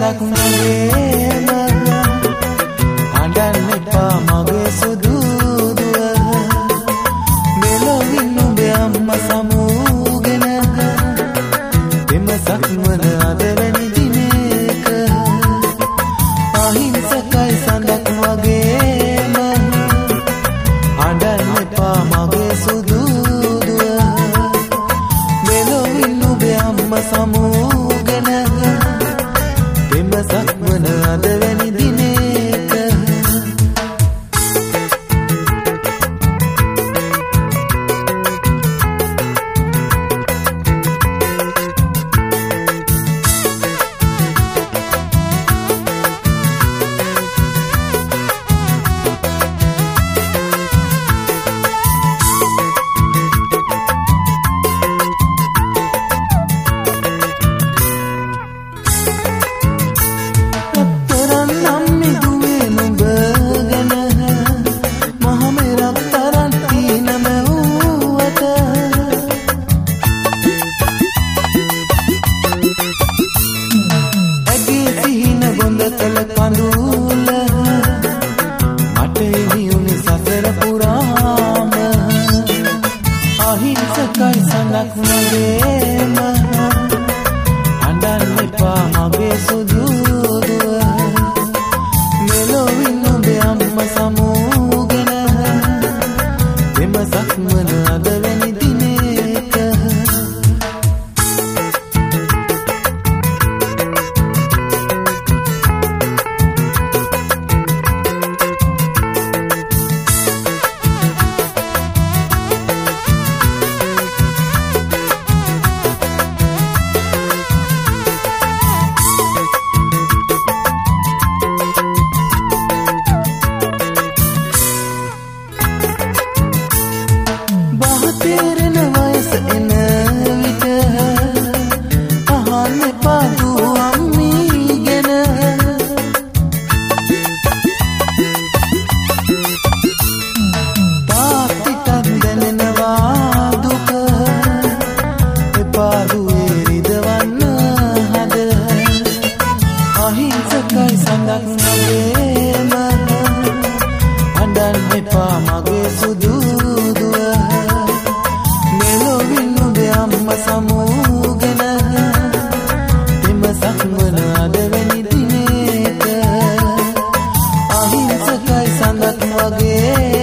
සඳක් මගේම අඬන්න එපා මගේ සුදු දුව මෙලොවින් නුඹේ අම්මා සමූගෙන එම සක්මන අද වැනි දිනේක අහිංසකයි සඳක් මගේම අඬන්න එපා මගේ සුදු දුව මෙලොවින් නුඹේ අම්මා සමූගෙන එම සක්මන අද වැනි දිනේක අහිංසකයි සඳක් මගේම අඬන්න එපා මගේ සුදු දුව මෙලොවින් නුඹේ අම්මා සමූගෙන එම සක්මන අද වැනි දිනේක තේරෙන වයස එන විට අහන්න එපා දූ අම්මී ගැන තාත්තිටත් දැනෙනවා දුක එපා දුවේ රිදවන්න හද අහිංසකයි සඳක් මගේම අඬන්න එපා මගේ සුදු දුව සමූගෙන එම සක්මන අද වැනි දිනේක අහිංසකයි සඳක් වගේ